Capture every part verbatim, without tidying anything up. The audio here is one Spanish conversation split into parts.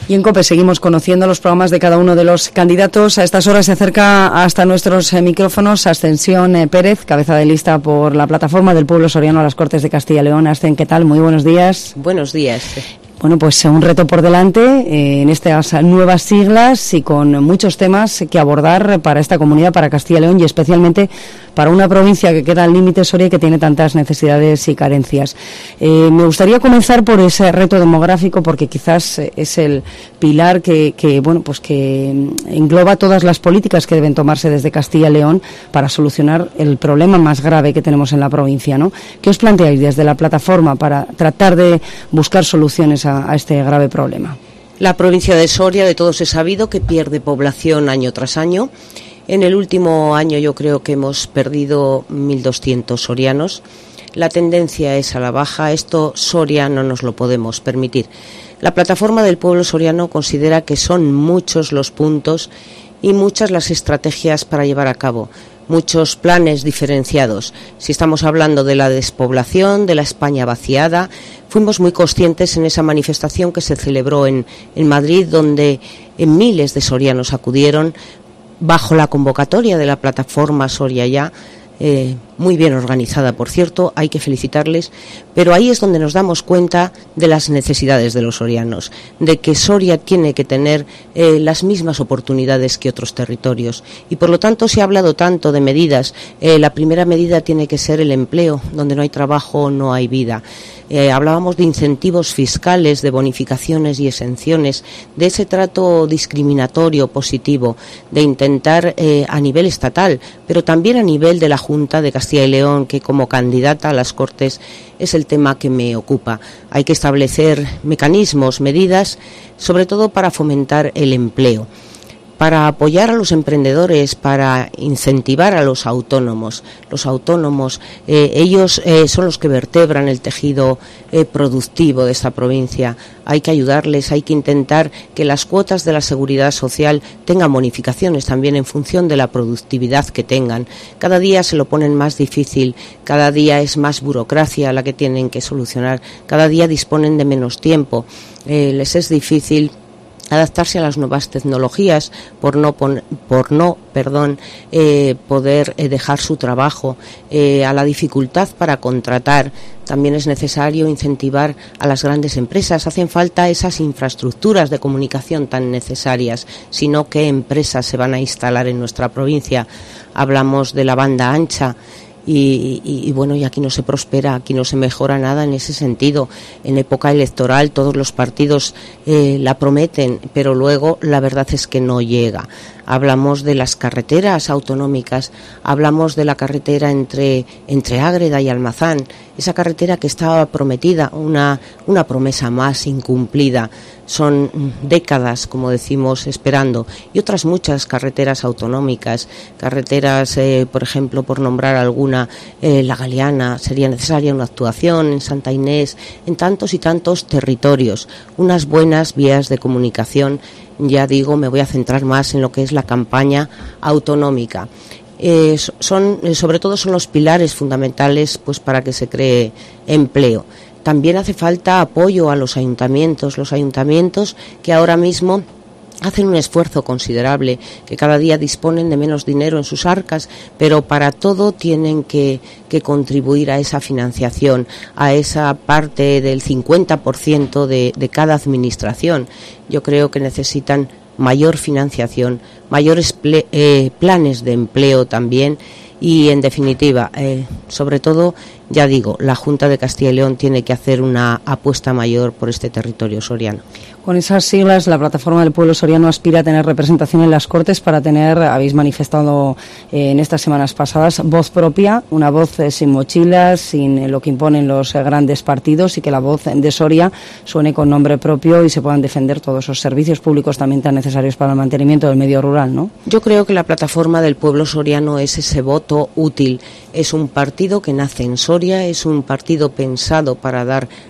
Y en COPE seguimos conociendo los programas de cada uno de los candidatos. A estas horas se acerca hasta nuestros eh, micrófonos Ascensión eh, Pérez, cabeza de lista por la plataforma del pueblo soriano a las Cortes de Castilla y León. Ascen, ¿qué tal? Muy buenos días. Buenos días. Bueno, pues un reto por delante eh, en estas nuevas siglas y con muchos temas que abordar para esta comunidad, para Castilla y León y especialmente para una provincia que queda al límite Soria y que tiene tantas necesidades y carencias. Eh, me gustaría comenzar por ese reto demográfico porque quizás es el pilar que, que, bueno, pues que engloba todas las políticas que deben tomarse desde Castilla y León para solucionar el problema más grave que tenemos en la provincia, ¿no? ¿Qué os planteáis desde la plataforma para tratar de buscar soluciones a a este grave problema? La provincia de Soria, de todos es sabido que pierde población año tras año. En el último año yo creo que hemos perdido mil doscientos sorianos. La tendencia es a la baja. Esto Soria no nos lo podemos permitir. La plataforma del pueblo soriano considera que son muchos los puntos y muchas las estrategias para llevar a cabo. Muchos planes diferenciados. Si estamos hablando de la despoblación, de la España vaciada, fuimos muy conscientes en esa manifestación que se celebró en, en Madrid, donde en miles de sorianos acudieron bajo la convocatoria de la plataforma Soria Ya, eh, muy bien organizada, por cierto, hay que felicitarles, pero ahí es donde nos damos cuenta de las necesidades de los sorianos, de que Soria tiene que tener eh, las mismas oportunidades que otros territorios y por lo tanto se ha hablado tanto de medidas. Eh, la primera medida tiene que ser el empleo, donde no hay trabajo no hay vida. Eh, hablábamos de incentivos fiscales, de bonificaciones y exenciones, de ese trato discriminatorio positivo, de intentar eh, a nivel estatal, pero también a nivel de la Junta de Castilla y León, que como candidata a las Cortes es el tema que me ocupa. Hay que establecer mecanismos, medidas, sobre todo para fomentar el empleo, para apoyar a los emprendedores, para incentivar a los autónomos. Los autónomos, eh, ellos eh, son los que vertebran el tejido eh, productivo de esta provincia. Hay que ayudarles, hay que intentar que las cuotas de la seguridad social tengan bonificaciones también en función de la productividad que tengan. Cada día se lo ponen más difícil, cada día es más burocracia la que tienen que solucionar, cada día disponen de menos tiempo, eh, les es difícil adaptarse a las nuevas tecnologías, por no pon, por no, perdón, eh, poder eh, dejar su trabajo, eh, a la dificultad para contratar. También es necesario incentivar a las grandes empresas. Hacen falta esas infraestructuras de comunicación tan necesarias, sino qué empresas se van a instalar en nuestra provincia. Hablamos de la banda ancha. Y, y, y bueno, y aquí no se prospera, aquí no se mejora nada en ese sentido. En época electoral todos los partidos eh, la prometen, pero luego la verdad es que no llega. Hablamos de las carreteras autonómicas, hablamos de la carretera entre, entre Ágreda y Almazán, esa carretera que estaba prometida, una, una promesa más incumplida. Son décadas, como decimos, esperando. Y otras muchas carreteras autonómicas, carreteras, eh, por ejemplo, por nombrar alguna, eh, La Galeana, sería necesaria una actuación en Santa Inés, en tantos y tantos territorios, unas buenas vías de comunicación. Ya digo, me voy a centrar más en lo que es la campaña autonómica. Eh, son, eh, sobre todo son los pilares fundamentales pues para que se cree empleo. También hace falta apoyo a los ayuntamientos, los ayuntamientos que ahora mismo hacen un esfuerzo considerable, que cada día disponen de menos dinero en sus arcas, pero para todo tienen que, que contribuir a esa financiación, a esa parte del cincuenta por ciento de, de cada administración. Yo creo que necesitan mayor financiación, mayores ple, eh, planes de empleo también y, en definitiva, eh, sobre todo, ya digo, la Junta de Castilla y León tiene que hacer una apuesta mayor por este territorio soriano. Con esas siglas, la plataforma del pueblo soriano aspira a tener representación en las Cortes para tener, habéis manifestado eh, en estas semanas pasadas, voz propia, una voz eh, sin mochilas, sin eh, lo que imponen los eh, grandes partidos y que la voz de Soria suene con nombre propio y se puedan defender todos esos servicios públicos también tan necesarios para el mantenimiento del medio rural, ¿no? Yo creo que la plataforma del pueblo soriano es ese voto útil. Es un partido que nace en Soria, es un partido pensado para dar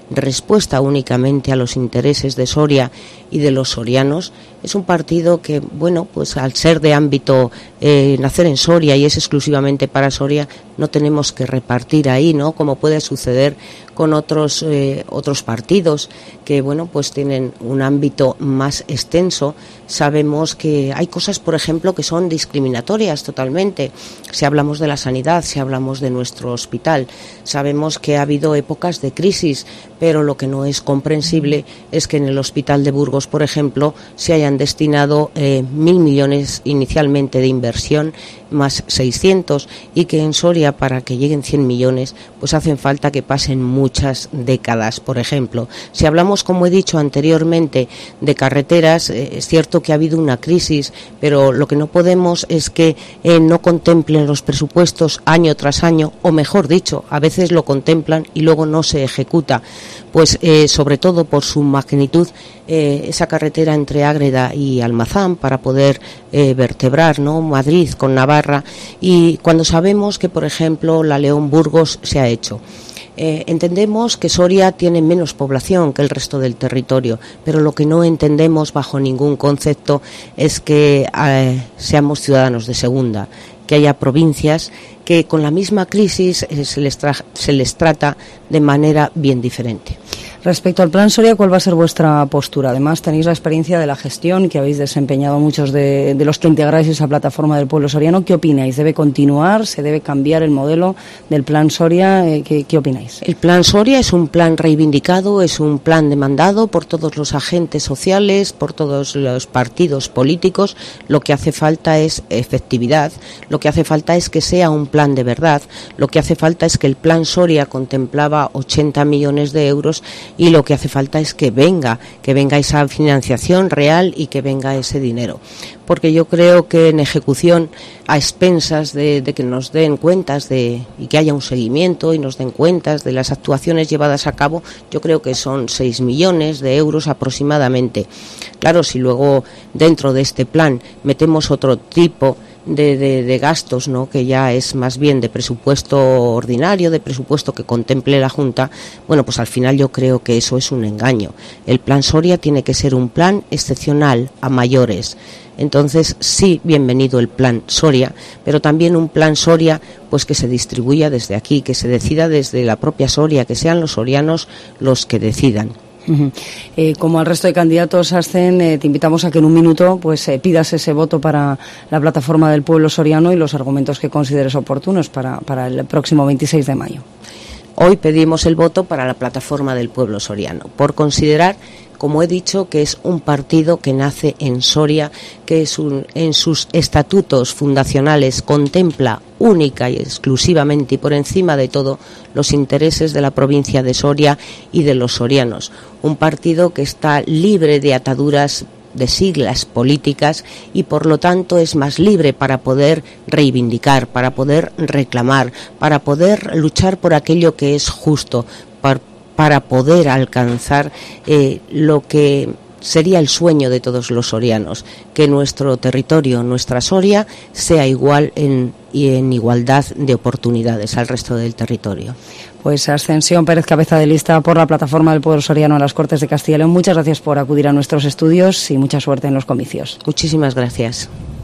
respuesta únicamente a los intereses de Soria y de los sorianos. Es un partido que, bueno, pues al ser de ámbito, eh, nacer en Soria y es exclusivamente para Soria, no tenemos que repartir ahí, ¿no?, como puede suceder con otros eh, otros partidos que, bueno, pues tienen un ámbito más extenso. Sabemos que hay cosas, por ejemplo, que son discriminatorias totalmente. Si hablamos de la sanidad, si hablamos de nuestro hospital, sabemos que ha habido épocas de crisis, pero lo que no es comprensible es que en el Hospital de Burgos, por ejemplo, se hayan destinado eh, mil millones inicialmente de inversión, más seiscientos, y que en Soria, para que lleguen cien millones, pues hacen falta que pasen muchas décadas. Por ejemplo, si hablamos, como he dicho anteriormente, de carreteras, eh, es cierto que ha habido una crisis, pero lo que no podemos es que eh, no contemplen los presupuestos año tras año, o mejor dicho, a veces lo contemplan y luego no se ejecuta, pues eh, sobre todo por su magnitud, eh, esa carretera entre Ágreda y Almazán, para poder eh, vertebrar, ¿no?, Madrid con Navarra, y cuando sabemos que, por ejemplo, la León-Burgos se ha hecho. Eh, entendemos que Soria tiene menos población que el resto del territorio, pero lo que no entendemos bajo ningún concepto es que eh, seamos ciudadanos de segunda, que haya provincias que con la misma crisis eh, se les tra- se les trata de manera bien diferente. Respecto al Plan Soria, ¿cuál va a ser vuestra postura? Además, tenéis la experiencia de la gestión que habéis desempeñado muchos de, de los que integráis esa plataforma del pueblo soriano. ¿Qué opináis? ¿Debe continuar? ¿Se debe cambiar el modelo del Plan Soria? ¿Qué, qué opináis? El Plan Soria es un plan reivindicado, es un plan demandado por todos los agentes sociales, por todos los partidos políticos. Lo que hace falta es efectividad, lo que hace falta es que sea un plan de verdad, lo que hace falta es que el Plan Soria contemplaba ochenta millones de euros y lo que hace falta es que venga, que venga esa financiación real y que venga ese dinero. Porque yo creo que en ejecución, a expensas de, de que nos den cuentas de, y que haya un seguimiento y nos den cuentas de las actuaciones llevadas a cabo, yo creo que son seis millones de euros aproximadamente. Claro, si luego dentro de este plan metemos otro tipo De, de, de gastos, ¿no?, que ya es más bien de presupuesto ordinario, de presupuesto que contemple la Junta, bueno, pues al final yo creo que eso es un engaño. El Plan Soria tiene que ser un plan excepcional a mayores. Entonces, sí, bienvenido el Plan Soria, pero también un Plan Soria pues que se distribuya desde aquí, que se decida desde la propia Soria, que sean los sorianos los que decidan. Uh-huh. Eh, como al resto de candidatos hacen, eh, te invitamos a que en un minuto pues eh, pidas ese voto para la plataforma del pueblo soriano y los argumentos que consideres oportunos para, para el próximo veintiséis de mayo. Hoy pedimos el voto para la plataforma del pueblo soriano, por considerar, como he dicho, que es un partido que nace en Soria, que es un, en sus estatutos fundacionales contempla única y exclusivamente y por encima de todo los intereses de la provincia de Soria y de los sorianos. Un partido que está libre de ataduras de siglas políticas y por lo tanto es más libre para poder reivindicar, para poder reclamar, para poder luchar por aquello que es justo, para, para poder alcanzar eh, lo que sería el sueño de todos los sorianos, que nuestro territorio, nuestra Soria, sea igual en, y en igualdad de oportunidades al resto del territorio. Pues Ascensión Pérez, cabeza de lista por la plataforma del pueblo soriano a las Cortes de Castilla y León, muchas gracias por acudir a nuestros estudios y mucha suerte en los comicios. Muchísimas gracias.